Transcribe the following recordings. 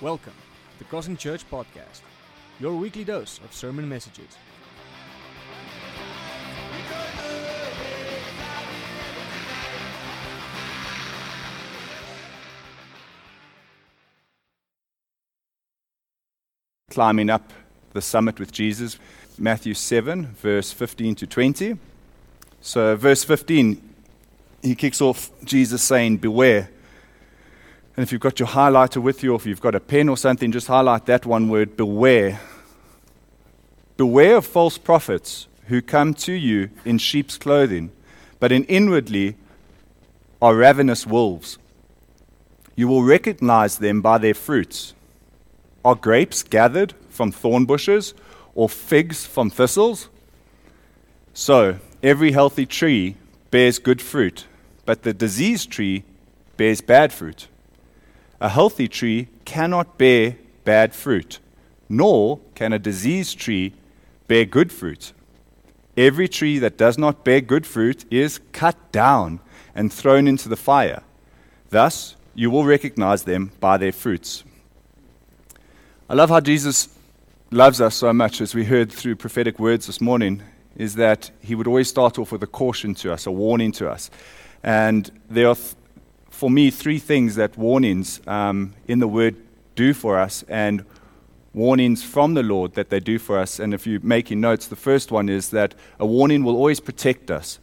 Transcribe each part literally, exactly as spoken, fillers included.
Welcome to the Crossing Church Podcast, your weekly dose of sermon messages. Climbing up the summit with Jesus, Matthew seven, verse fifteen to twenty. So verse fifteen, he kicks off Jesus saying, beware. And if you've got your highlighter with you, or if you've got a pen or something, just highlight that one word, beware. Beware of false prophets who come to you in sheep's clothing, but in inwardly are ravenous wolves. You will recognize them by their fruits. Are grapes gathered from thorn bushes, or figs from thistles? So, every healthy tree bears good fruit, but the diseased tree bears bad fruit. A healthy tree cannot bear bad fruit, nor can a diseased tree bear good fruit. Every tree that does not bear good fruit is cut down and thrown into the fire. Thus, you will recognize them by their fruits. I love how Jesus loves us so much, as we heard through prophetic words this morning, is that he would always start off with a caution to us, a warning to us. And there are, th- for me, three things that warnings um, in the Word do for us, and warnings from the Lord that they do for us. And if you're making notes, the first one is that a warning will always protect us.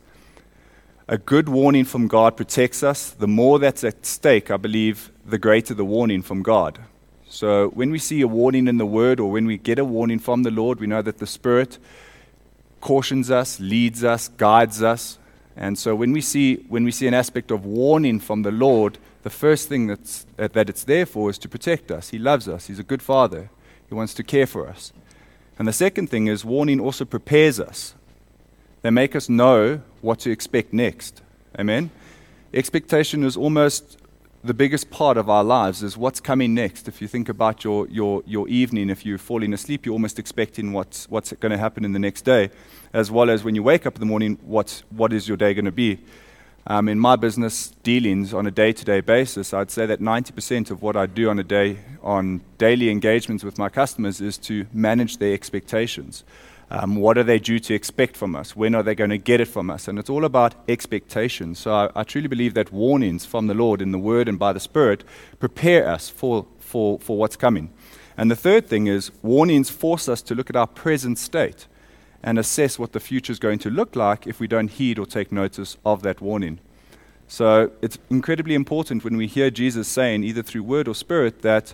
A good warning from God protects us. The more that's at stake, I believe, the greater the warning from God. So when we see a warning in the Word, or when we get a warning from the Lord, we know that the Spirit cautions us, leads us, guides us. And so when we see when we see an aspect of warning from the Lord, the first thing that's, that, that it's there for is to protect us. He loves us. He's a good Father. He wants to care for us. And the second thing is warning also prepares us. They make us know what to expect next. Amen? Expectation is almost the biggest part of our lives, is what's coming next. If you think about your your your evening, if you're falling asleep, you're almost expecting what's what's going to happen in the next day, as well as when you wake up in the morning, what's what is your day going to be. Um, in my business dealings on a day-to-day basis, I'd say that ninety percent of what I do on a day, on daily engagements with my customers, is to manage their expectations. Um, what are they due to expect from us? When are they going to get it from us? And it's all about expectation. So I, I truly believe that warnings from the Lord in the Word and by the Spirit prepare us for, for, for what's coming. And the third thing is warnings force us to look at our present state and assess what the future is going to look like if we don't heed or take notice of that warning. So it's incredibly important when we hear Jesus saying, either through word or spirit, that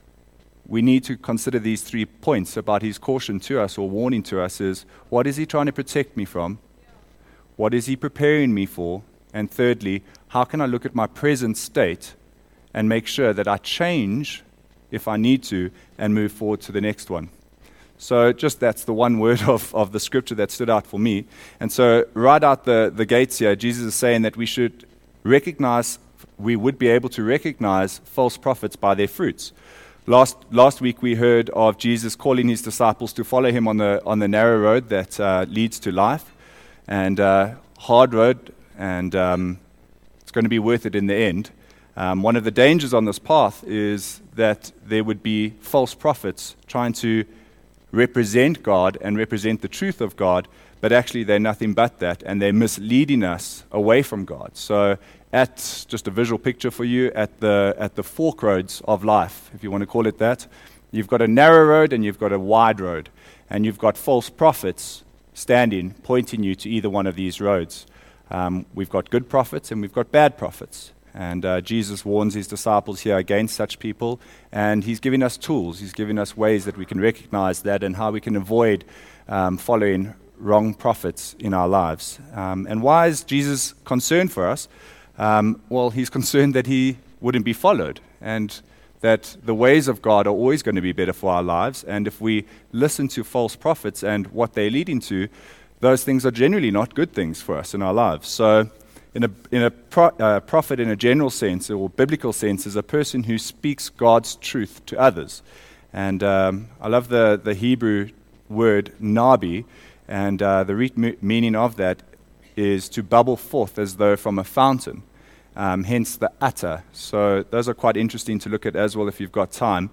we need to consider these three points about his caution to us or warning to us. Is what is he trying to protect me from? What is he preparing me for? And thirdly, how can I look at my present state and make sure that I change if I need to and move forward to the next one? So just that's the one word of, of the scripture that stood out for me. And so right out the, the gates here, Jesus is saying that we should recognize, we would be able to recognize false prophets by their fruits. Last last week we heard of Jesus calling his disciples to follow him on the on the narrow road that uh, leads to life, and uh, hard road, and um, it's going to be worth it in the end. Um, one of the dangers on this path is that there would be false prophets trying to represent God and represent the truth of God, but actually they're nothing but that, and they're misleading us away from God. So at, just a visual picture for you, at the at the fork roads of life, if you want to call it that, you've got a narrow road and you've got a wide road, and you've got false prophets standing, pointing you to either one of these roads. Um, we've got good prophets and we've got bad prophets. And uh, Jesus warns his disciples here against such people, and he's giving us tools. He's giving us ways that we can recognize that and how we can avoid um, following wrong prophets in our lives. Um, and why is Jesus concerned for us? Um, well, he's concerned that he wouldn't be followed, and that the ways of God are always going to be better for our lives. And if we listen to false prophets and what they're leading to, those things are generally not good things for us in our lives. So in a, in a pro, uh, prophet in a general sense, or biblical sense, is a person who speaks God's truth to others. And um, I love the, the Hebrew word nabi, and uh, the re- meaning of that is to bubble forth as though from a fountain. um, hence the atta. So those are quite interesting to look at as well if you've got time.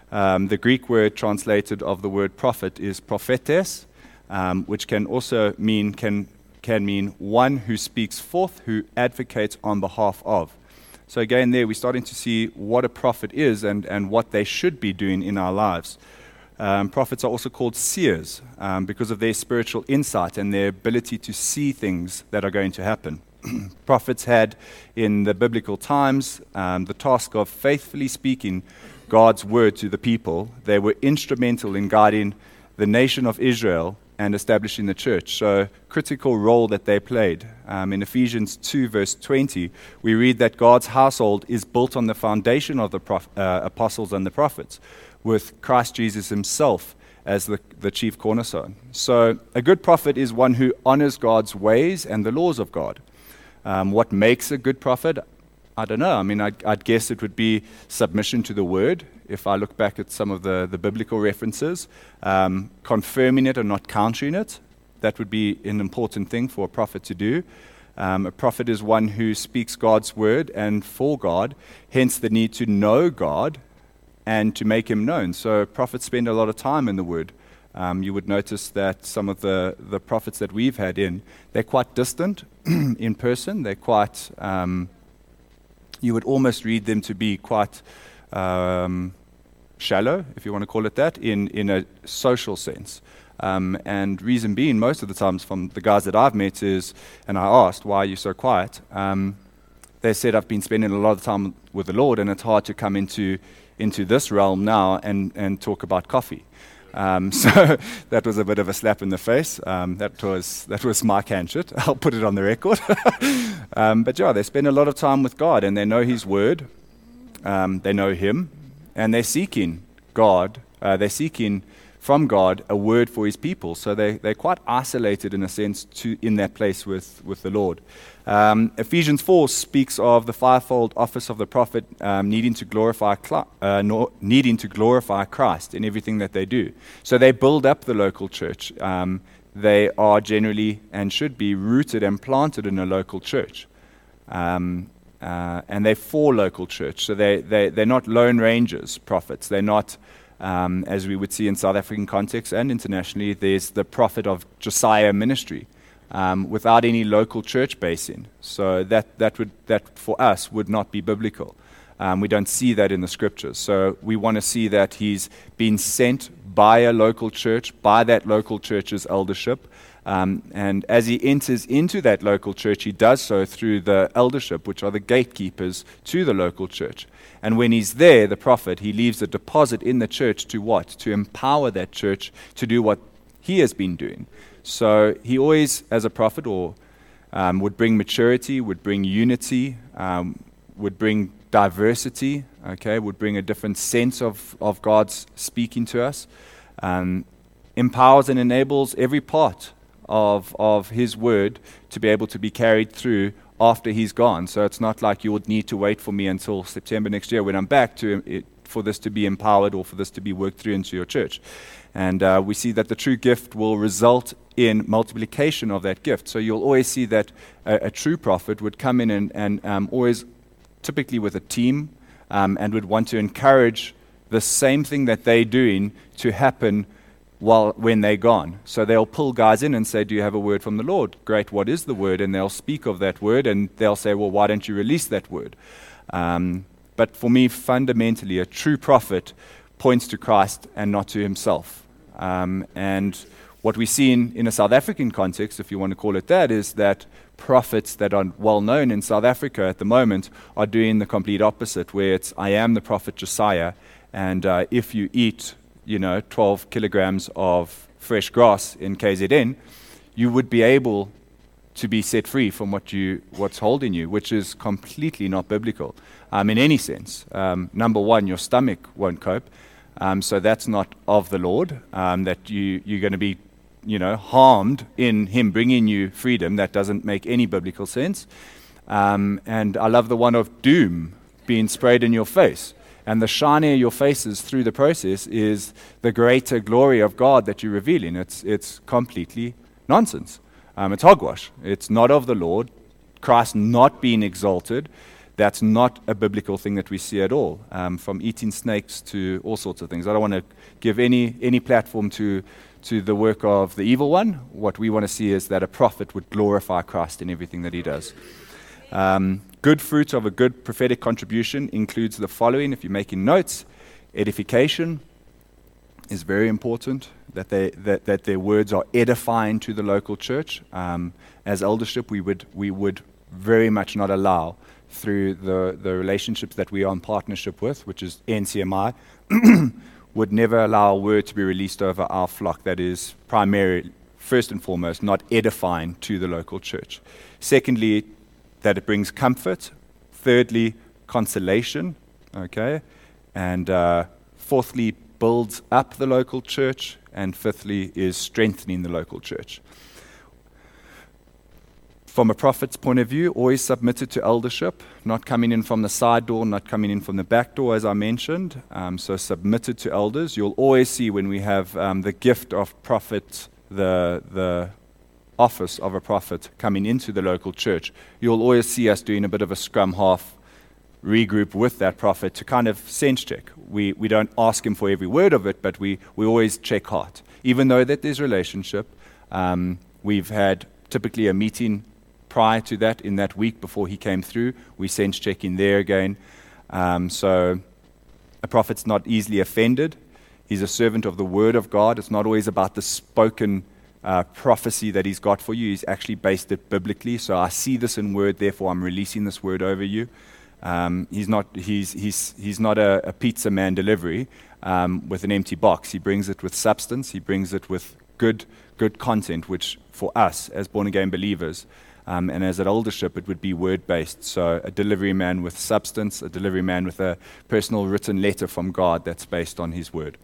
Um, the Greek word translated of the word prophet is prophetes, um, which can also mean can can mean one who speaks forth, who advocates on behalf of. So again, there we're starting to see what a prophet is and, and what they should be doing in our lives. Um, prophets are also called seers um, because of their spiritual insight and their ability to see things that are going to happen. Prophets had, in the biblical times, um, the task of faithfully speaking God's word to the people. They were instrumental in guiding the nation of Israel and establishing the church. So, critical role that they played. Um, in Ephesians two, verse twenty, we read that God's household is built on the foundation of the prof- uh, apostles and the prophets, with Christ Jesus himself as the, the chief cornerstone. So, a good prophet is one who honors God's ways and the laws of God. Um, what makes a good prophet? I don't know. I mean, I'd, I'd guess it would be submission to the word. If I look back at some of the, the biblical references, um, confirming it and not countering it, that would be an important thing for a prophet to do. Um, a prophet is one who speaks God's word and for God, hence the need to know God and to make him known. So prophets spend a lot of time in the word. Um, you would notice that some of the, the prophets that we've had in, they're quite distant in person. They're quite... Um, You would almost read them to be quite um, shallow, if you want to call it that, in, in a social sense. Um, and reason being, most of the times from the guys that I've met is, and I asked, why are you so quiet? Um, they said, I've been spending a lot of time with the Lord, and it's hard to come into into this realm now and, and talk about coffee. Um, so that was a bit of a slap in the face. Um, that was that was my canshit. I'll put it on the record. um, but yeah, they spend a lot of time with God, and they know His Word. Um, they know Him, and they're seeking God. Uh, they're seeking from God a word for His people. So they they're quite isolated in a sense to in that place with with the Lord. Um, Ephesians four speaks of the fivefold office of the prophet um, needing to glorify Cl- uh, no, needing to glorify Christ in everything that they do. So they build up the local church. Um, they are generally and should be rooted and planted in a local church. Um, uh, and they're for local church. So they, they, they're not lone rangers, prophets. They're not, um, as we would see in South African context and internationally, there's the prophet of Josiah ministry. Um, without any local church basing. So that, that would that for us would not be biblical. Um, we don't see that in the scriptures. So we want to see that he's been sent by a local church, by that local church's eldership. Um, and as he enters into that local church, he does so through the eldership, which are the gatekeepers to the local church. And when he's there, the prophet, he leaves a deposit in the church to what? To empower that church to do what he has been doing. So he always, as a prophet, or um, would bring maturity, would bring unity, um, would bring diversity, okay, would bring a different sense of, of God's speaking to us, um, empowers and enables every part of of His word to be able to be carried through after He's gone. So it's not like you would need to wait for me until September next year when I'm back to it, for this to be empowered or for this to be worked through into your church. And uh, we see that the true gift will result in multiplication of that gift. So you'll always see that a, a true prophet would come in and, and um, always, typically with a team, um, and would want to encourage the same thing that they're doing to happen while when they're gone. So they'll pull guys in and say, do you have a word from the Lord? Great, what is the word? And they'll speak of that word, and they'll say, well, why don't you release that word? Um, but for me, fundamentally, a true prophet points to Christ and not to himself. Um, and what we see in, in a South African context, if you want to call it that, is that prophets that are well known in South Africa at the moment are doing the complete opposite, where it's, I am the prophet Josiah, and uh, if you eat, you know, twelve kilograms of fresh grass in K Z N, you would be able to be set free from what you what's holding you, which is completely not biblical um, in any sense. Um, number one, your stomach won't cope. Um, so that's not of the Lord, um, that you, you're going to be, you know, harmed in Him bringing you freedom. That doesn't make any biblical sense. Um, and I love the one of doom being sprayed in your face. And the shinier your face is through the process is the greater glory of God that you're revealing. It's, it's completely nonsense. Um, it's hogwash. It's not of the Lord. Christ not being exalted. that's not a biblical thing that we see at all, um, from eating snakes to all sorts of things. I don't want to give any any platform to to the work of the evil one. What we want to see is that a prophet would glorify Christ in everything that he does. Um, good fruit of a good prophetic contribution includes the following. If you're making notes, edification is very important, that they that, that their words are edifying to the local church. Um, as eldership, we would we would very much not allow, through the, the relationships that we are in partnership with, which is N C M I, would never allow a word to be released over our flock that is primarily, first and foremost, not edifying to the local church. Secondly, that it brings comfort. Thirdly, consolation. Okay, and uh, fourthly, builds up the local church, and fifthly is strengthening the local church. From a prophet's point of view, always submitted to eldership, not coming in from the side door, not coming in from the back door, as I mentioned. Um, so submitted to elders. You'll always see when we have um, the gift of prophet, the the office of a prophet coming into the local church, you'll always see us doing a bit of a scrum half regroup with that prophet to kind of sense check. We we don't ask him for every word of it, but we, we always check heart. Even though that there's relationship, um, we've had typically a meeting prior to that, in that week before he came through. We sense check in there again. Um, so a prophet's not easily offended. He's a servant of the word of God. It's not always about the spoken uh, prophecy that he's got for you. He's actually based it biblically. So I see this in word, therefore I'm releasing this word over you. Um, he's not he's he's he's not a, a pizza man delivery um, with an empty box. He brings it with substance. He brings it with good good content, which for us as born again believers um, and as an eldership, it would be word based. So a delivery man with substance, a delivery man with a personal written letter from God that's based on His word.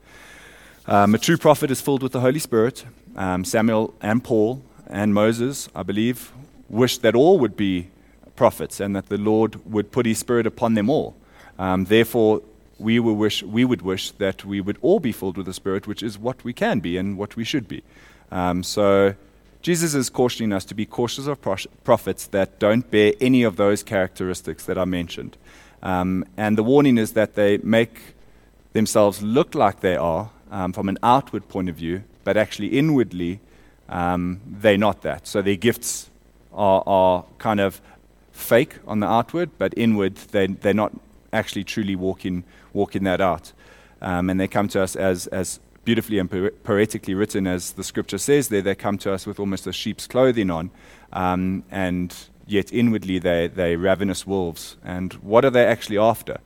Um, a true prophet is filled with the Holy Spirit. Um, Samuel and Paul and Moses, I believe, wished that all would be prophets, and that the Lord would put His Spirit upon them all. Um, therefore, we would wish we would wish that we would all be filled with the Spirit, which is what we can be and what we should be. Um, so, Jesus is cautioning us to be cautious of pro- prophets that don't bear any of those characteristics that I mentioned. Um, and the warning is that they make themselves look like they are um, from an outward point of view, but actually inwardly um, they're not that. So their gifts are, are kind of fake on the outward, but inward they they're not actually truly walking walking that out, um, and they come to us as as beautifully and poetically written as the scripture says there. They come to us with almost a sheep's clothing on, um, and yet inwardly they they ravenous wolves. And what are they actually after?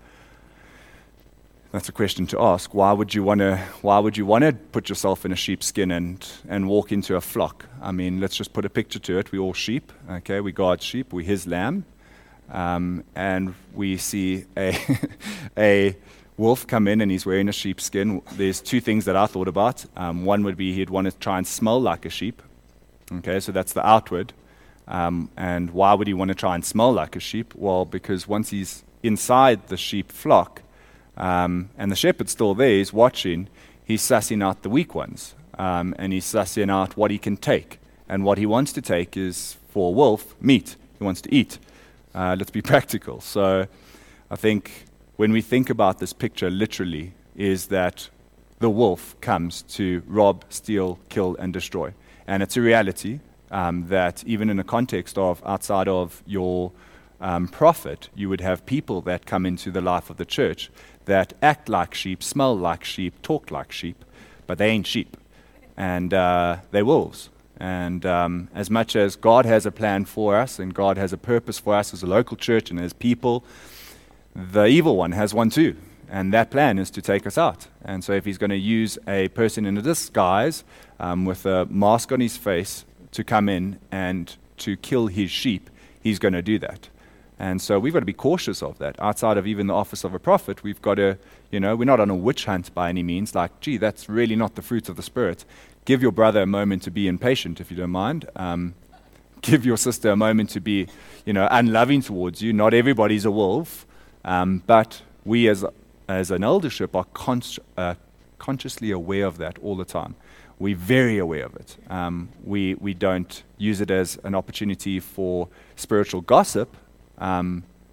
That's a question to ask. Why would you want to? Why would you want to put yourself in a sheep's skin and and walk into a flock? I mean, let's just put a picture to it. We're all sheep, okay? We God's sheep. We're His lamb, um, and we see a a wolf come in and he's wearing a sheep's skin. There's two things that I thought about. Um, one would be he'd want to try and smell like a sheep. Okay, so that's the outward. Um, and why would he want to try and smell like a sheep? Well, because once he's inside the sheep flock, Um, and the shepherd's still there, he's watching, he's sussing out the weak ones, um, and he's sussing out what he can take. And what he wants to take is, for a wolf, meat. He wants to eat. Uh, let's be practical. So I think when we think about this picture literally, is that the wolf comes to rob, steal, kill, and destroy. And it's a reality um, that even in the context of outside of your um, prophet, you would have people that come into the life of the church that act like sheep, smell like sheep, talk like sheep, but they ain't sheep. And uh, they're wolves. And um, as much as God has a plan for us, and God has a purpose for us as a local church and as people, the evil one has one too. And that plan is to take us out. And so if he's going to use a person in a disguise um, with a mask on his face to come in and to kill his sheep, he's going to do that. And so we've got to be cautious of that. Outside of even the office of a prophet, we've got to, you know, we're not on a witch hunt by any means. Like, gee, that's really not the fruit of the Spirit. Give your brother a moment to be impatient, if you don't mind. Um, give your sister a moment to be, you know, unloving towards you. Not everybody's a wolf, um, but we as as an eldership are con- uh, consciously aware of that all the time. We're very aware of it. Um, we we don't use it as an opportunity for spiritual gossip. Um,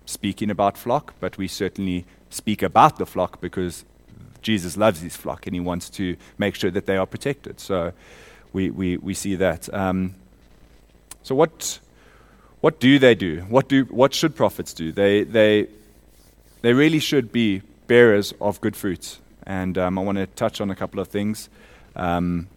speaking about flock, but we certainly speak about the flock because Jesus loves his flock and he wants to make sure that they are protected. So we we, we see that. Um, so what what do they do? What do what should prophets do? They they they really should be bearers of good fruits. And um, I want to touch on a couple of things. Um,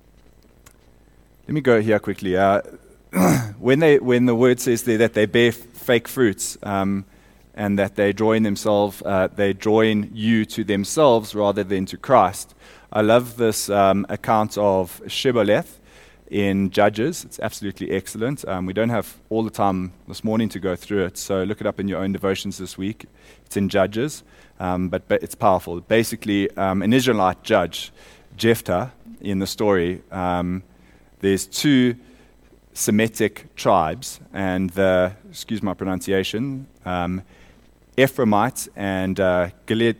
let me go here quickly. Uh, when they when the word says there that they bear f- fake fruits, um, and that they join themselves, uh, they join you to themselves rather than to Christ. I love this um, account of Shibboleth in Judges. It's absolutely excellent. Um, we don't have all the time this morning to go through it, so look it up in your own devotions this week. It's in Judges, um, but, but it's powerful. Basically, um, an Israelite judge, Jephthah, in the story, um, there's two Semitic tribes, and the, excuse my pronunciation, um, Ephraimites and uh, Gilead,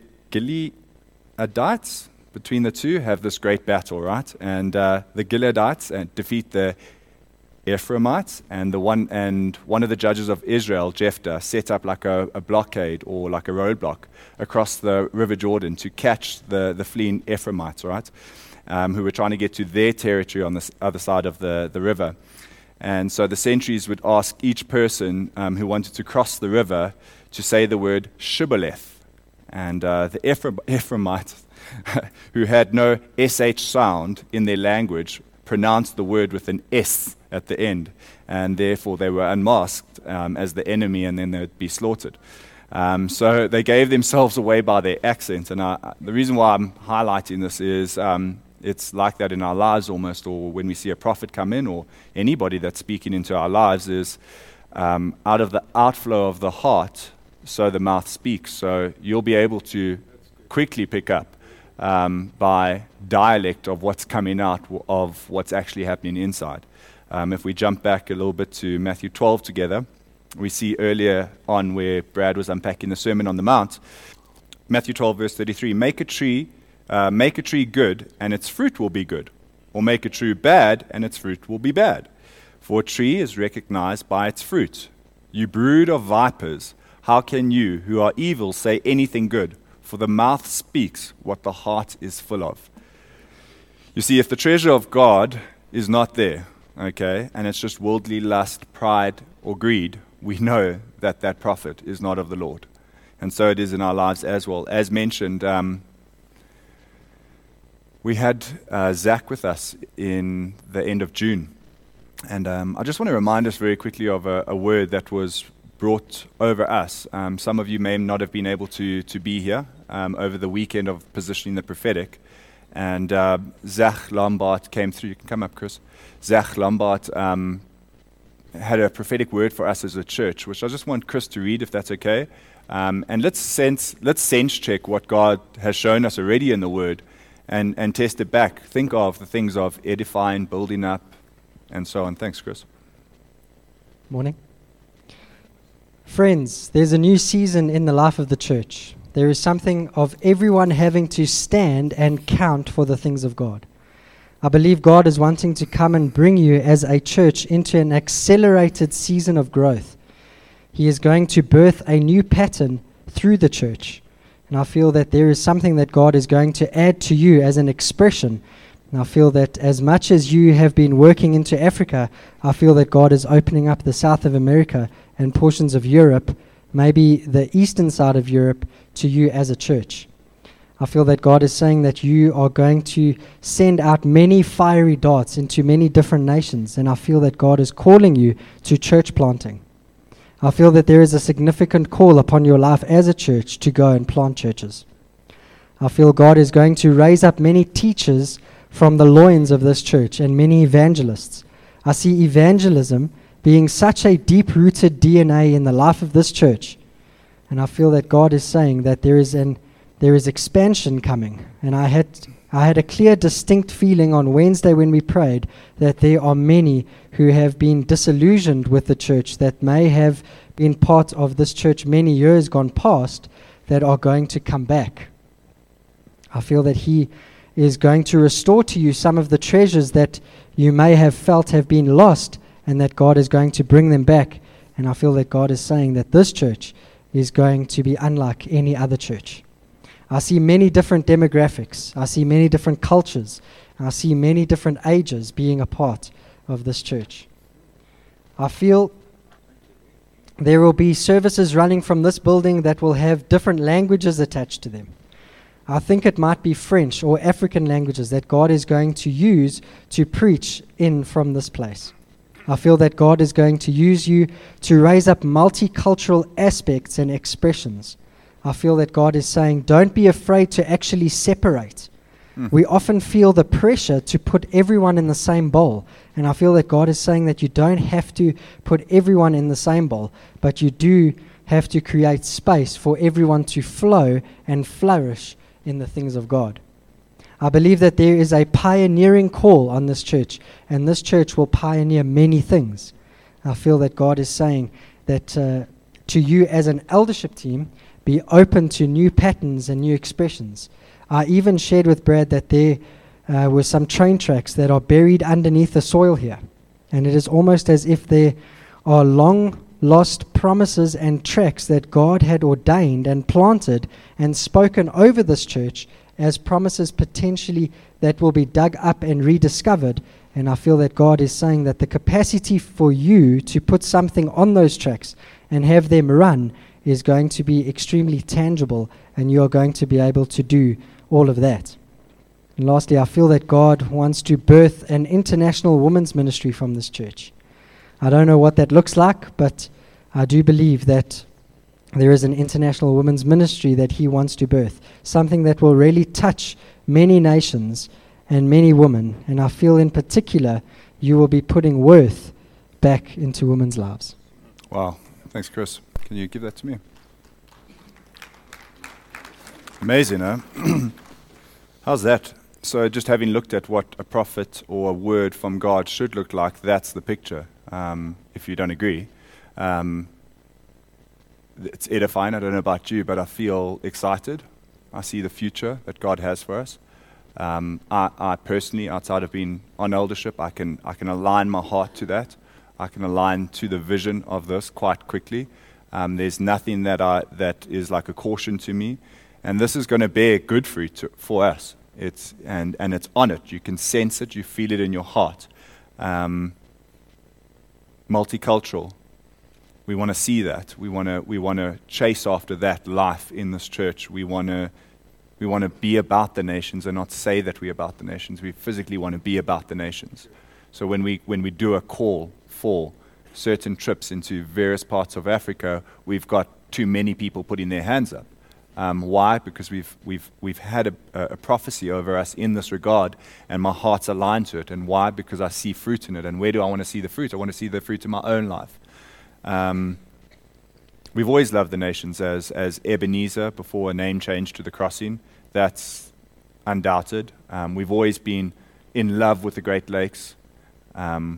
Gileadites, between the two, have this great battle, right? And uh, the Gileadites uh, defeat the Ephraimites, and the one and one of the judges of Israel, Jephthah, set up like a, a blockade or like a roadblock across the River Jordan to catch the, the fleeing Ephraimites, right? Um, who were trying to get to their territory on the s- other side of the, the river. And so the sentries would ask each person um, who wanted to cross the river to say the word Shibboleth. And uh, the Ephra- Ephraimites, who had no S H sound in their language, pronounced the word with an S at the end. And therefore they were unmasked um, as the enemy, and then they would be slaughtered. Um, so they gave themselves away by their accent. And I, the reason why I'm highlighting this is um, it's like that in our lives almost, or when we see a prophet come in, or anybody that's speaking into our lives, is um, out of the outflow of the heart, so the mouth speaks. So you'll be able to quickly pick up um, by dialect of what's coming out w- of what's actually happening inside. Um, if we jump back a little bit to Matthew twelve together, we see earlier on where Brad was unpacking the Sermon on the Mount, Matthew twelve verse thirty-three, make a tree Uh, make a tree good, and its fruit will be good. Or make a tree bad, and its fruit will be bad. For a tree is recognized by its fruit. You brood of vipers, how can you, who are evil, say anything good? For the mouth speaks what the heart is full of. You see, if the treasure of God is not there, okay, and it's just worldly lust, pride, or greed, we know that that prophet is not of the Lord. And so it is in our lives as well. As mentioned, um, We had uh, Zach with us in the end of June. And um, I just want to remind us very quickly of a, a word that was brought over us. Um, some of you may not have been able to, to be here um, over the weekend of Positioning the Prophetic. And uh, Zach Lombard came through. You can come up, Chris. Zach Lombard um, had a prophetic word for us as a church, which I just want Chris to read, if that's okay. Um, and let's sense, let's sense check what God has shown us already in the word. And, and test it back. Think of the things of edifying, building up, and so on. Thanks, Chris. Morning. Friends, there's a new season in the life of the church. There is something of everyone having to stand and count for the things of God. I believe God is wanting to come and bring you as a church into an accelerated season of growth. He is going to birth a new pattern through the church. And I feel that there is something that God is going to add to you as an expression. And I feel that as much as you have been working into Africa, I feel that God is opening up the south of America and portions of Europe, maybe the eastern side of Europe, to you as a church. I feel that God is saying that you are going to send out many fiery darts into many different nations. And I feel that God is calling you to church planting. I feel that there is a significant call upon your life as a church to go and plant churches. I feel God is going to raise up many teachers from the loins of this church and many evangelists. I see evangelism being such a deep-rooted D N A in the life of this church. And I feel that God is saying that there is an there is expansion coming. And I had I had a clear, distinct feeling on Wednesday when we prayed that there are many who have been disillusioned with the church, that may have been part of this church many years gone past, that are going to come back. I feel that He is going to restore to you some of the treasures that you may have felt have been lost, and that God is going to bring them back. And I feel that God is saying that this church is going to be unlike any other church. I see many different demographics. I see many different cultures. I see many different ages being a part of this church. I feel there will be services running from this building that will have different languages attached to them. I think it might be French or African languages that God is going to use to preach in from this place. I feel that God is going to use you to raise up multicultural aspects and expressions. I feel that God is saying, don't be afraid to actually separate. Mm. We often feel the pressure to put everyone in the same bowl. And I feel that God is saying that you don't have to put everyone in the same bowl, but you do have to create space for everyone to flow and flourish in the things of God. I believe that there is a pioneering call on this church, and this church will pioneer many things. I feel that God is saying that uh, to you as an eldership team, be open to new patterns and new expressions. I even shared with Brad that there uh, were some train tracks that are buried underneath the soil here, and it is almost as if there are long lost promises and tracks that God had ordained and planted and spoken over this church as promises potentially that will be dug up and rediscovered. And I feel that God is saying that the capacity for you to put something on those tracks and have them run is going to be extremely tangible, and you are going to be able to do all of that. And lastly, I feel that God wants to birth an international women's ministry from this church. I don't know what that looks like, but I do believe that there is an international women's ministry that He wants to birth, something that will really touch many nations and many women. And I feel in particular you will be putting worth back into women's lives. Wow. Thanks, Chris. Can you give that to me? Amazing, huh? How's that? So just having looked at what a prophet or a word from God should look like, that's the picture, um, if you don't agree. Um, it's edifying. I don't know about you, but I feel excited. I see the future that God has for us. Um, I, I personally, outside of being on eldership, I can I can align my heart to that. I can align to the vision of this quite quickly. Um, there's nothing that I that is like a caution to me, and this is going to bear good fruit to, for us. It's and and it's on it. You can sense it. You feel it in your heart. Um, multicultural. We want to see that. We want to we want to chase after that life in this church. We want to we want to be about the nations and not say that we're about the nations. We physically want to be about the nations. So when we when we do a call for certain trips into various parts of Africa, we've got too many people putting their hands up. Um, why? Because we've we've we've had a, a prophecy over us in this regard, and my heart's aligned to it. And why? Because I see fruit in it. And where do I want to see the fruit? I want to see the fruit in my own life. Um, we've always loved the nations as as Ebenezer before a name change to the Crossing. That's undoubted. Um, we've always been in love with the Great Lakes. Um,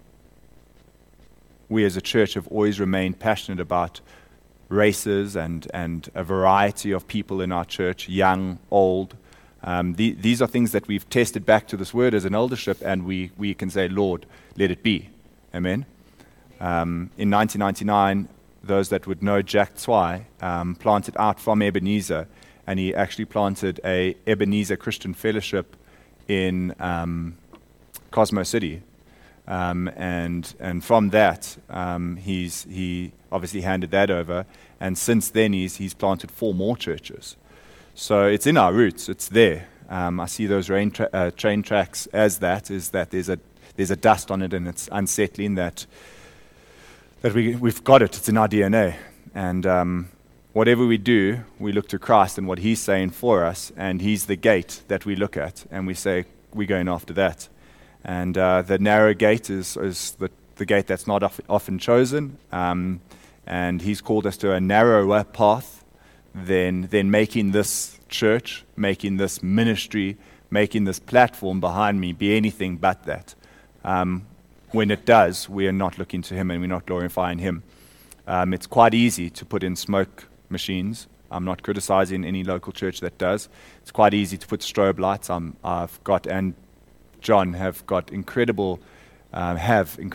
we as a church have always remained passionate about races and, and a variety of people in our church, young, old. Um, the, these are things that we've tested back to this word as an eldership, and we, we can say, Lord, let it be. Amen. Um, in nineteen ninety-nine, those that would know Jack Zwei um, planted out from Ebenezer, and he actually planted a Ebenezer Christian Fellowship in um, Cosmo City. Um, and and from that, um, he's he obviously handed that over, and since then he's he's planted four more churches. So it's in our roots. It's there. Um, I see those rain tra- uh, train tracks as that is that there's a there's a dust on it, and it's unsettling that that we we've got it. It's in our D N A, and um, whatever we do, we look to Christ and what He's saying for us, and He's the gate that we look at, and we say we're going after that. And uh, the narrow gate is, is the, the gate that's not of, often chosen. Um, and He's called us to a narrower path than, than making this church, making this ministry, making this platform behind me be anything but that. Um, when it does, we are not looking to Him and we're not glorifying Him. Um, it's quite easy to put in smoke machines. I'm not criticizing any local church that does. It's quite easy to put strobe lights. I'm, I've got and John have got incredible, uh, have incredible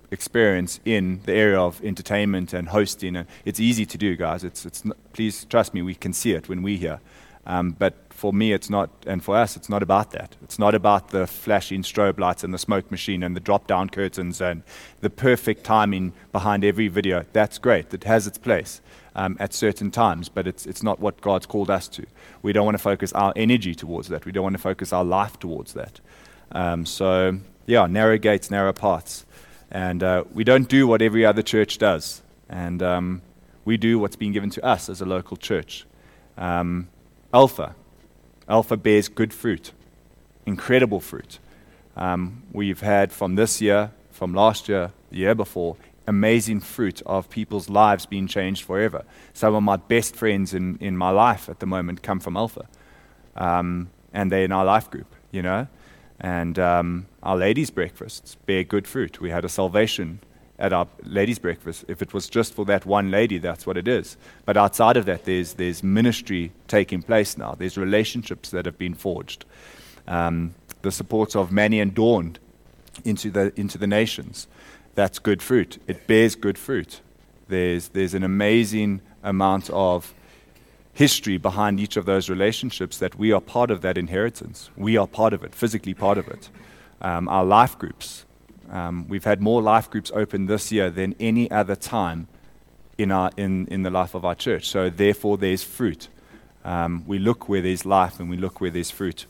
experience in the area of entertainment and hosting. And it's easy to do, guys. It's it's not, please trust me, we can see it when we're here. Um, but for me, it's not, and for us, it's not about that. It's not about the flashing strobe lights and the smoke machine and the drop-down curtains and the perfect timing behind every video. That's great. It has its place um, at certain times, but it's it's not what God's called us to. We don't want to focus our energy towards that. We don't want to focus our life towards that. Um, so, yeah, narrow gates, narrow paths. And uh, we don't do what every other church does. And um, we do what's been given to us as a local church. Um, Alpha. Alpha bears good fruit, incredible fruit. Um, we've had from this year, from last year, the year before, amazing fruit of people's lives being changed forever. Some of my best friends in, in my life at the moment come from Alpha. Um, and they're in our life group, you know. And um, our ladies' breakfasts bear good fruit. We had a salvation at our ladies' breakfast. If it was just for that one lady, that's what it is. But outside of that, there's there's ministry taking place now. There's relationships that have been forged. Um, the support of Manny and Dawn into the into the nations, that's good fruit. It bears good fruit. There's there's an amazing amount of history behind each of those relationships that we are part of that inheritance. We are part of it, physically part of it. Um, our life groups. Um, we've had more life groups open this year than any other time in our in, in the life of our church. So therefore there's fruit. Um, we look where there's life and we look where there's fruit.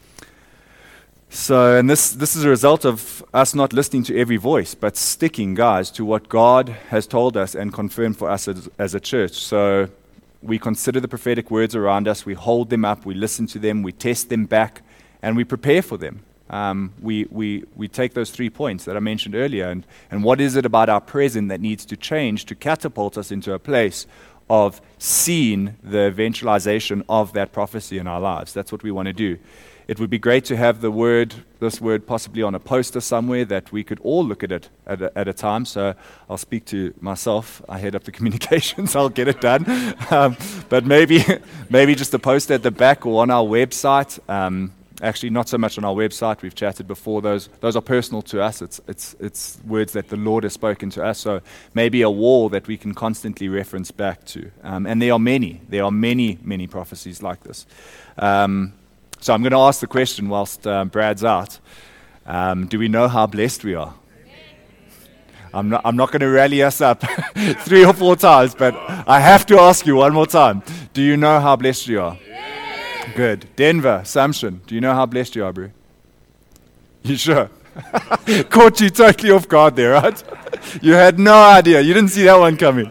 So, and this, this is a result of us not listening to every voice, but sticking, guys, to what God has told us and confirmed for us as, as a church. So we consider the prophetic words around us, we hold them up, we listen to them, we test them back, and we prepare for them. Um, we, we, we take those three points that I mentioned earlier, and, and what is it about our present that needs to change to catapult us into a place of seeing the eventualization of that prophecy in our lives? That's what we want to do. It would be great to have the word, this word possibly on a poster somewhere that we could all look at it at a, at a time. So I'll speak to myself. I head up the communications. I'll get it done. Um, but maybe maybe just a poster at the back or on our website. Um, actually, not so much on our website. We've chatted before. Those those are personal to us. It's it's it's words that the Lord has spoken to us. So maybe a wall that we can constantly reference back to. Um, and there are many. There are many, many prophecies like this. Um, So I'm going to ask the question whilst uh, Brad's out. Um, do we know how blessed we are? I'm not, I'm not going to rally us up three or four times, but I have to ask you one more time. Do you know how blessed you are? Good. Denver, Samson, do you know how blessed you are, bro? You sure? Caught you totally off guard there, right? You had no idea. You didn't see that one coming.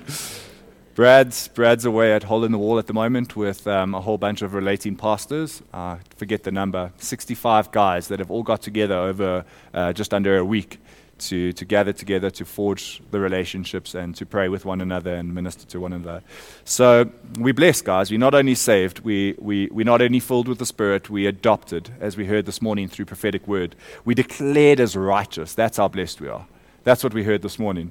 Brad's Brad's away at Hole in the Wall at the moment with um, a whole bunch of relating pastors. I uh, forget the number, sixty-five guys that have all got together over uh, just under a week to, to gather together to forge the relationships and to pray with one another and minister to one another. So we're blessed, guys. We're not only saved, we, we, we're not only filled with the Spirit, we adopted, as we heard this morning through prophetic word. We declared as righteous. That's how blessed we are. That's what we heard this morning.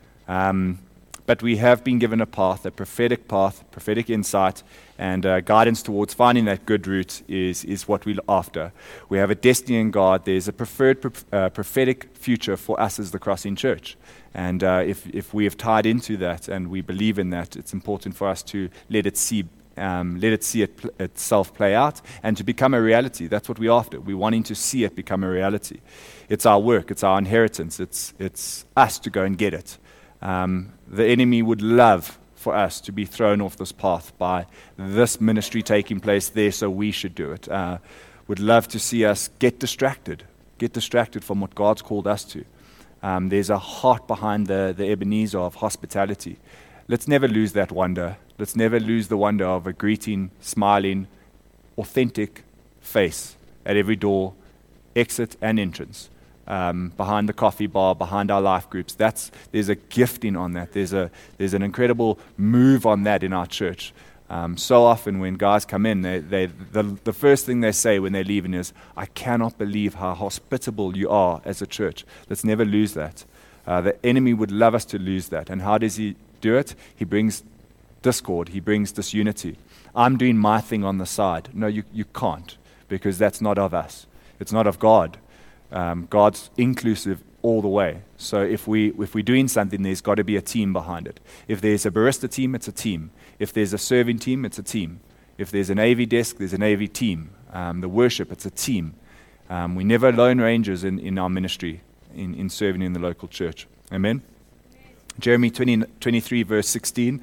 Um, But we have been given a path, a prophetic path, prophetic insight, and uh, guidance towards finding that good route is, is what we're after. We have a destiny in God. There's a preferred pro- uh, prophetic future for us as the Crossing Church. And uh, if, if we have tied into that and we believe in that, it's important for us to let it see um, let it see it pl- itself play out and to become a reality. That's what we're after. We're wanting to see it become a reality. It's our work. It's our inheritance. It's, it's us to go and get it. Um, the enemy would love for us to be thrown off this path by this ministry taking place there, so we should do it. Uh, would love to see us get distracted, get distracted from what God's called us to. Um, there's a heart behind the, the Ebenezer of hospitality. Let's never lose that wonder. Let's never lose the wonder of a greeting, smiling, authentic face at every door, exit and entrance. Um, behind the coffee bar, behind our life groups. That's there's a gifting on that. There's a there's an incredible move on that in our church. Um, so often when guys come in, they, they the the first thing they say when they're leaving is, "I cannot believe how hospitable you are as a church." Let's never lose that. Uh, the enemy would love us to lose that. And how does he do it? He brings discord. He brings disunity. I'm doing my thing on the side. No, you you can't, because that's not of us. It's not of God. Um, God's inclusive all the way. So if, we, if we're doing something, there's got to be a team behind it. If there's a barista team, it's a team. If there's a serving team, it's a team. If there's an A V desk, there's an A V team. Um, the worship, it's a team. Um, we never lone rangers in, in our ministry, in, in serving in the local church. Amen? Jeremiah twenty, twenty-three, verse sixteen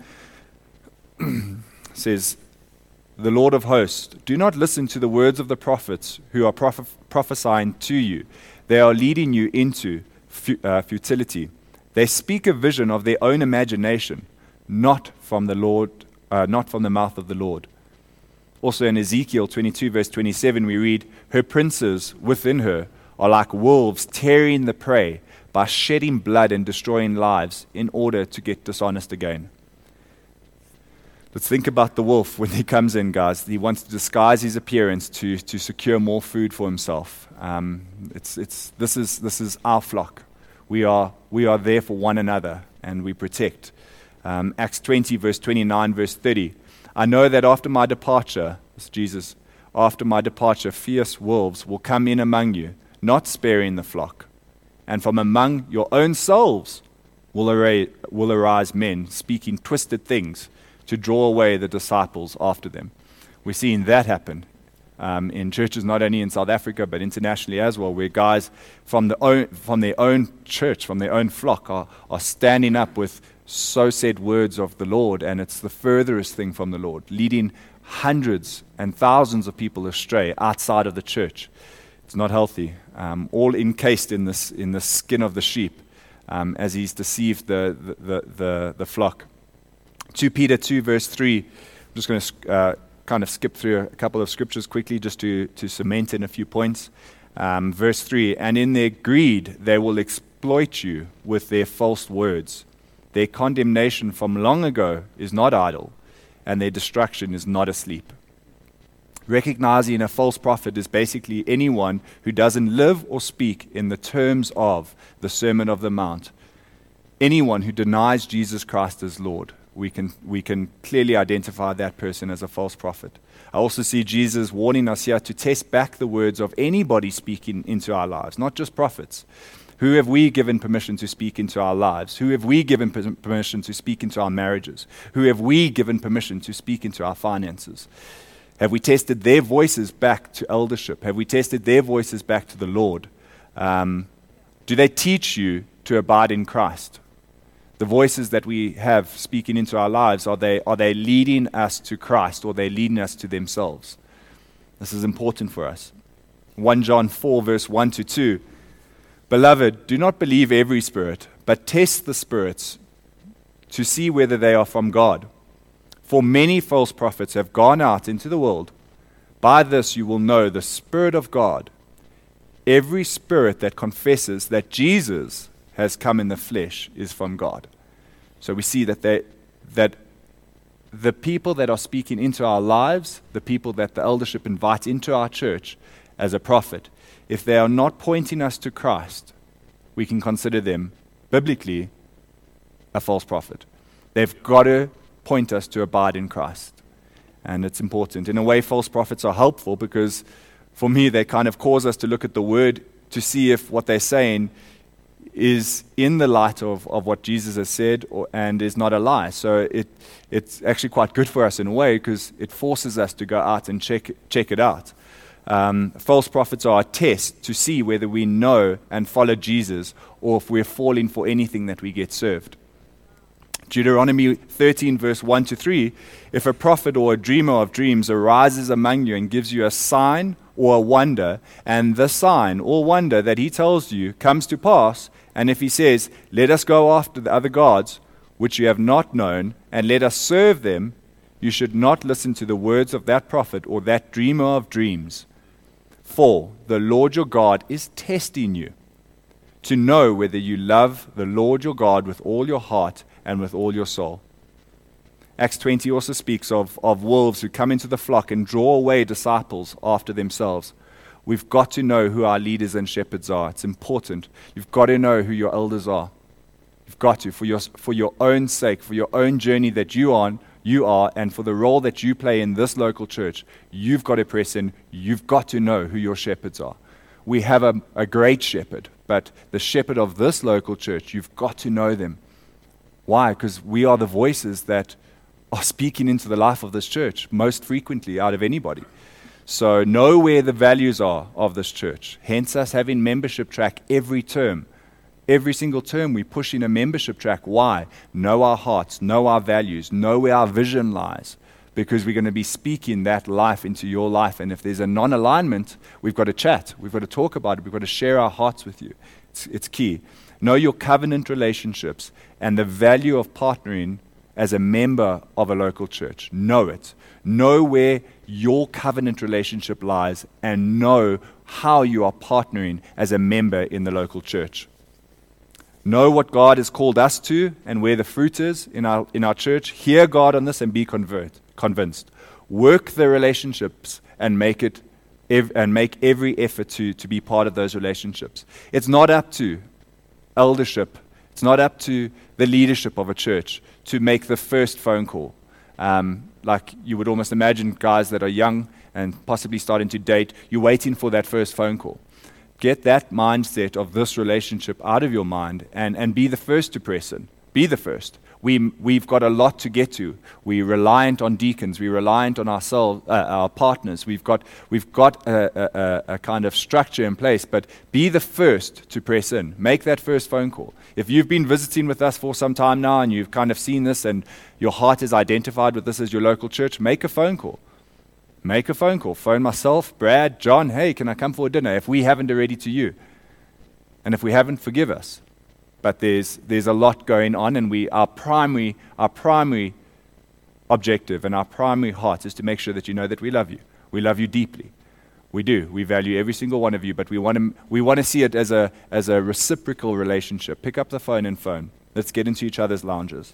says, "The Lord of hosts, do not listen to the words of the prophets who are proph- prophesying to you. They are leading you into fu- uh, futility. They speak a vision of their own imagination, not from the Lord, uh, not from the mouth of the Lord." Also in Ezekiel twenty-two, verse twenty-seven, we read, "Her princes within her are like wolves tearing the prey by shedding blood and destroying lives in order to get dishonest again." Let's think about the wolf when he comes in, guys. He wants to disguise his appearance to, to secure more food for himself. Um, it's, it's, this, is, this is our flock. We are, we are there for one another, and we protect. Um, Acts twenty, verse twenty-nine, verse thirty. "I know that after my departure," this is Jesus, "after my departure, fierce wolves will come in among you, not sparing the flock. And from among your own selves will, array, will arise men speaking twisted things to draw away the disciples after them." We're seeing that happen um, in churches not only in South Africa but internationally as well, where guys from, the own, from their own church, from their own flock are, are standing up with so said words of the Lord, and it's the furthest thing from the Lord, leading hundreds and thousands of people astray outside of the church. It's not healthy. Um, all encased in this in the skin of the sheep, um, as he's deceived the the, the, the, the flock. Second Peter two, verse three. I'm just going to uh, kind of skip through a couple of scriptures quickly just to, to cement in a few points. Um, verse three, "And in their greed they will exploit you with their false words. Their condemnation from long ago is not idle, and their destruction is not asleep." Recognizing a false prophet is basically anyone who doesn't live or speak in the terms of the Sermon of the Mount. Anyone who denies Jesus Christ as Lord. We can, we can clearly identify that person as a false prophet. I also see Jesus warning us here to test back the words of anybody speaking into our lives, not just prophets. Who have we given permission to speak into our lives? Who have we given permission to speak into our marriages? Who have we given permission to speak into our finances? Have we tested their voices back to eldership? Have we tested their voices back to the Lord? Um, do they teach you to abide in Christ? The voices that we have speaking into our lives, are they, are they leading us to Christ, or are they leading us to themselves? This is important for us. First John four, verse one to two. "Beloved, do not believe every spirit, but test the spirits to see whether they are from God. For many false prophets have gone out into the world. By this you will know the Spirit of God. Every spirit that confesses that Jesus has come in the flesh is from God." So we see that they, that the people that are speaking into our lives, the people that the eldership invite into our church as a prophet, if they are not pointing us to Christ, we can consider them biblically a false prophet. They've got to point us to abide in Christ. And it's important. In a way, false prophets are helpful because for me, they kind of cause us to look at the word to see if what they're saying is in the light of, of what Jesus has said or, and is not a lie. So it it's actually quite good for us in a way because it forces us to go out and check, check it out. Um, false prophets are a test to see whether we know and follow Jesus or if we're falling for anything that we get served. Deuteronomy thirteen, verse one to three, "If a prophet or a dreamer of dreams arises among you and gives you a sign or a wonder, and the sign or wonder that he tells you comes to pass, and if he says, 'Let us go after the other gods, which you have not known, and let us serve them,' you should not listen to the words of that prophet or that dreamer of dreams. For the Lord your God is testing you, to know whether you love the Lord your God with all your heart and with all your soul." Acts twenty also speaks of, of wolves who come into the flock and draw away disciples after themselves. We've got to know who our leaders and shepherds are. It's important. You've got to know who your elders are. You've got to, for your, for your own sake, for your own journey that you on, you are, and for the role that you play in this local church, you've got to press in. You've got to know who your shepherds are. we have a, a great shepherd, but the shepherd of this local church, you've got to know them. Why? Because we are the voices that are speaking into the life of this church most frequently out of anybody. So know where the values are of this church. Hence us having membership track every term. Every single term we push in a membership track. Why? Know our hearts, know our values, know where our vision lies. Because we're going to be speaking that life into your life. And if there's a non-alignment, we've got to chat. We've got to talk about it. We've got to share our hearts with you. It's, it's key. Know your covenant relationships and the value of partnering as a member of a local church. Know it. Know where your covenant relationship lies and know how you are partnering as a member in the local church. Know what God has called us to and where the fruit is in our in our church. Hear God on this and be convert, convinced. Work the relationships and make it ev- and make every effort to, to be part of those relationships. It's not up to eldership. It's not up to the leadership of a church to make the first phone call. Um, like you would almost imagine guys that are young and possibly starting to date, you're waiting for that first phone call. Get that mindset of this relationship out of your mind and, and be the first to press in. Be the first. We, we've got a lot to get to. We're reliant on deacons. We're reliant on ourselves, uh, our partners. We've got, we've got a, a, a kind of structure in place, but be the first to press in. Make that first phone call. If you've been visiting with us for some time now and you've kind of seen this and your heart is identified with this as your local church, make a phone call. Make a phone call. Phone myself, Brad, John, hey, can I come for a dinner? If we haven't already to you. And if we haven't, forgive us. But there's there's a lot going on, and we our primary our primary objective and our primary heart is to make sure that you know that we love you. We love you deeply. We do. We value every single one of you, but we want to we want to see it as a as a reciprocal relationship. Pick up the phone and phone. Let's get into each other's lounges.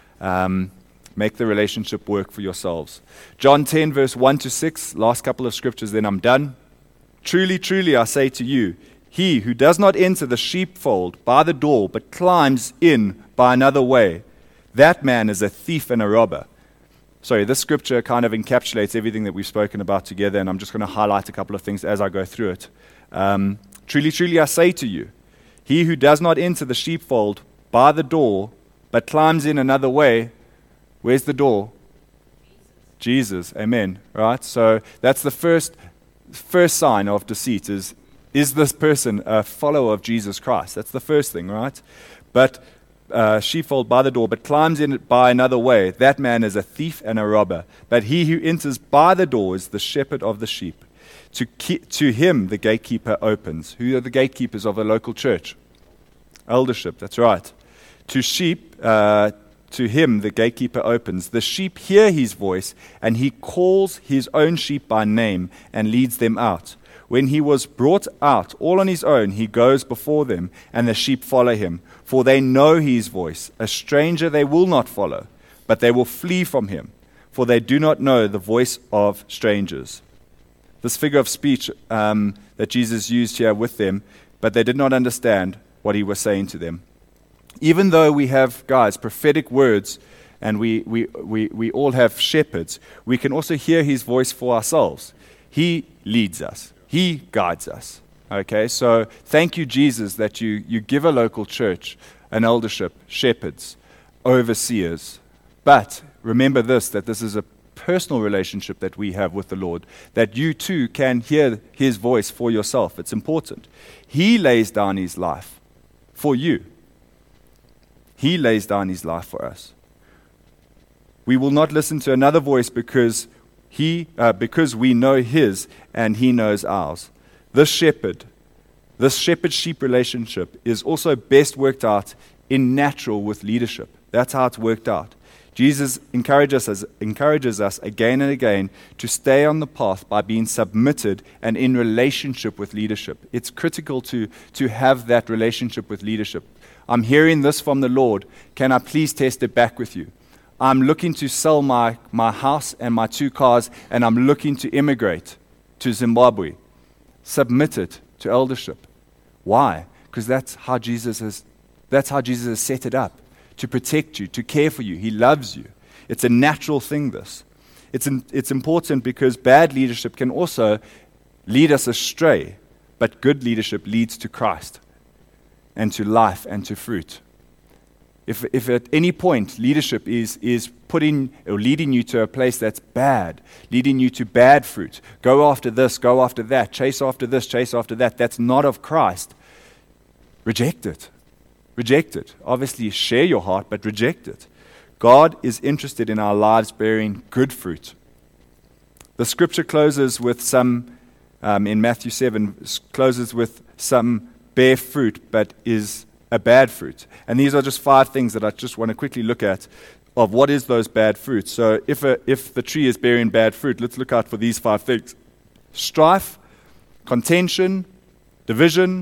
Um, Make the relationship work for yourselves. John ten, verse one to six, last couple of scriptures, then I'm done. Truly, truly, I say to you, he who does not enter the sheepfold by the door, but climbs in by another way, that man is a thief and a robber. Sorry, this scripture kind of encapsulates everything that we've spoken about together, and I'm just going to highlight a couple of things as I go through it. Um, truly, truly, I say to you, he who does not enter the sheepfold by the door, but climbs in another way, where's the door? Jesus. Jesus. Amen. Right? So that's the first first sign of deceit is, is this person a follower of Jesus Christ? That's the first thing, right? But uh, sheepfold by the door, but climbs in by another way. That man is a thief and a robber. But he who enters by the door is the shepherd of the sheep. To, ke- to him the gatekeeper opens. Who are the gatekeepers of a local church? Eldership, that's right. To sheep, uh, To him the gatekeeper opens. The sheep hear his voice, and he calls his own sheep by name and leads them out. When he was brought out all on his own, he goes before them, and the sheep follow him. For they know his voice. A stranger they will not follow, but they will flee from him, for they do not know the voice of strangers. This figure of speech um, that Jesus used here with them, but they did not understand what he was saying to them. Even though we have, guys, prophetic words, and we, we, we, we all have shepherds, we can also hear his voice for ourselves. He leads us. He guides us. Okay, so thank you, Jesus, that you, you give a local church an eldership, shepherds, overseers. But remember this, that this is a personal relationship that we have with the Lord, that you too can hear his voice for yourself. It's important. He lays down his life for you. He lays down his life for us. We will not listen to another voice because he, uh, because we know his and he knows ours. This shepherd, this shepherd-sheep relationship is also best worked out in natural with leadership. That's how it's worked out. Jesus encourages us, encourages us again and again to stay on the path by being submitted and in relationship with leadership. It's critical to, to have that relationship with leadership. I'm hearing this from the Lord. Can I please test it back with you? I'm looking to sell my, my house and my two cars, and I'm looking to immigrate to Zimbabwe. Submit it to eldership. Why? Because that's how Jesus has, that's how Jesus has set it up. To protect you, to care for you. He loves you. It's a natural thing, this. It's, in, it's important because bad leadership can also lead us astray but good leadership leads to Christ and to life and to fruit. If, if at any point leadership is, is putting or leading you to a place that's bad, leading you to bad fruit, go after this, go after that, chase after this, chase after that, that's not of Christ, reject it. Reject it. Obviously, share your heart, but reject it. God is interested in our lives bearing good fruit. The scripture closes with some, um, in Matthew seven, s- closes with some bear fruit, but is a bad fruit. And these are just five things that I just want to quickly look at of what is those bad fruits. So if a, if the tree is bearing bad fruit, let's look out for these five things. Strife, contention, division.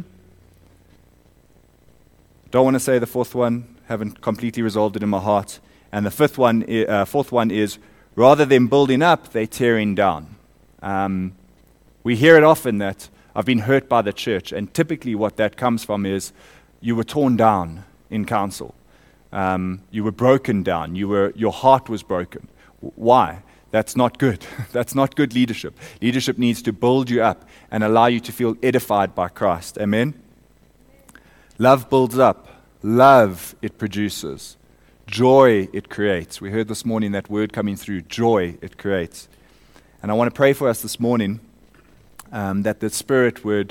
Don't want to say the fourth one, haven't completely resolved it in my heart. And the fifth one, i- uh, fourth one is, rather than building up, they're tearing down. Um, we hear it often that I've been hurt by the church, and typically what that comes from is you were torn down in council. Um, you were broken down. You were, your heart was broken. W- Why? That's not good. That's not good leadership. Leadership needs to build you up and allow you to feel edified by Christ. Amen? Love builds up. Love it produces. Joy it creates. We heard this morning that word coming through. Joy it creates. And I want to pray for us this morning um, that the Spirit would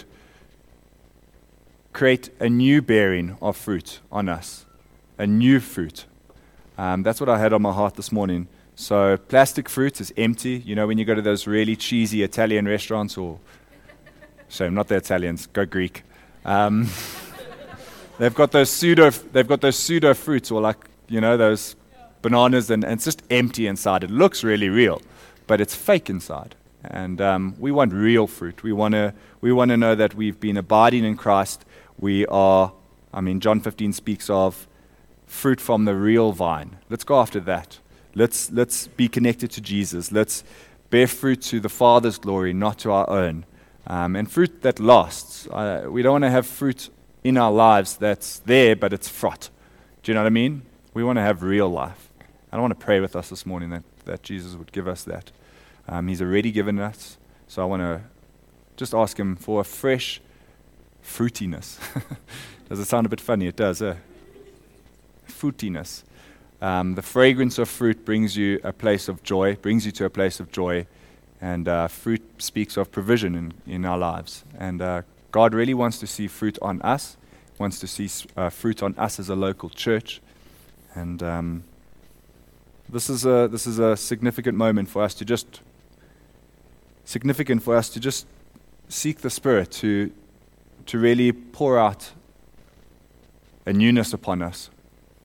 create a new bearing of fruit on us, a new fruit. Um, that's what I had on my heart this morning. So plastic fruit is empty. You know, when you go to those really cheesy Italian restaurants, or shame, not the Italians, go Greek. Um, they've got those pseudo, they've got those pseudo fruits, or like you know those bananas, and, and it's just empty inside. It looks really real, but it's fake inside. And um, we want real fruit. We want to we want to know that we've been abiding in Christ. We are, I mean, John fifteen speaks of fruit from the real vine. Let's go after that. Let's let's be connected to Jesus. Let's bear fruit to the Father's glory, not to our own. Um, and fruit that lasts. Uh, we don't want to have fruit in our lives that's there, but it's fraught. Do you know what I mean? We want to have real life. I want to pray with us this morning that, that Jesus would give us that. Um, he's already given us. So I want to just ask him for a fresh fruitiness. Does it sound a bit funny? It does, eh? Fruitiness. Um, the fragrance of fruit brings you a place of joy, brings you to a place of joy. And uh, fruit speaks of provision in, in our lives. And uh, God really wants to see fruit on us, wants to see uh, fruit on us as a local church. And um, this is a this is a significant moment for us to just significant for us to just seek the Spirit to to really pour out a newness upon us.